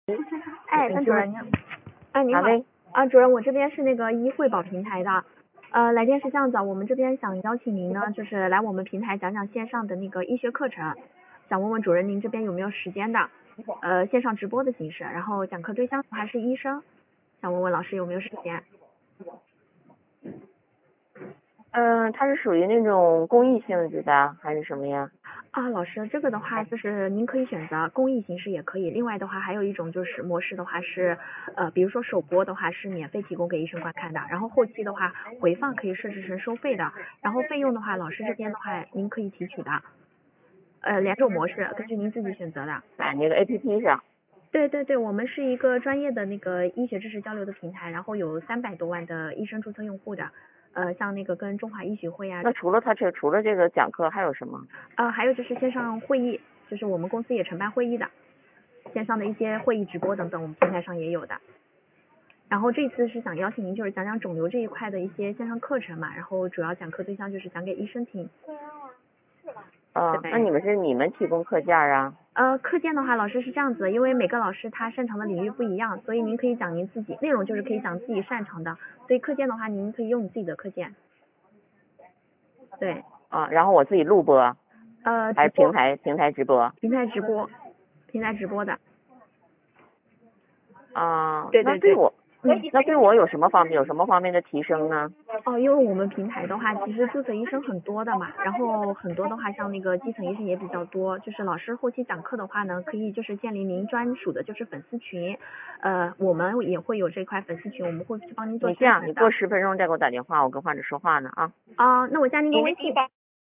哎，班主任，你好。主任，我这边是那个惠保平台的。来电是这样子，我们这边想邀请您呢，就是来我们平台讲讲线上的那个医学课程，想问问主任您这边有没有时间的？线上直播的形式，然后讲课对象还是医生，想问问老师有没有时间？ 它是属于那种公益性质的还是什么呀？ 老师，这个的话就是您可以选择公益形式也可以，另外的话还有一种就是模式的话是比如说首播的话是免费提供给医生观看的，然后后期的话回放可以设置成收费的，然后费用的话老师这边的话您可以提取的，两种模式根据您自己选择的。 在那个 APP 上。 对，我们是一个专业的那个医学知识交流的平台，然后有300多万的医生注册用户的，像那个跟中华医学会啊。 那除了这个讲课还有什么？ 还有就是线上会议，就是我们公司也承办会议的，线上的一些会议直播等等，我们平台上也有的。然后这次是想邀请您就是讲讲肿瘤这一块的一些线上课程嘛，然后主要讲课对象就是讲给医生听。 那你们提供课件啊？ 课件的话，老师是这样子的，因为每个老师他擅长的领域不一样，所以您可以讲您自己内容，就是可以讲自己擅长的，所以课件的话，您可以用你自己的课件。对。 然后我自己录播。还是平台直播？ 平台直播的。 对。那对我有什么方面的提升呢？ 因为我们平台的话，其实注册医生很多的嘛，然后很多的话，像那个基层医生也比较多，就是老师后期讲课的话呢，可以就是建立您专属的就是粉丝群，我们也会有这块粉丝群，我们会去帮您做宣传的。 你过10分钟再给我打电话，我跟患者说话呢啊。 那我加您个微信吧。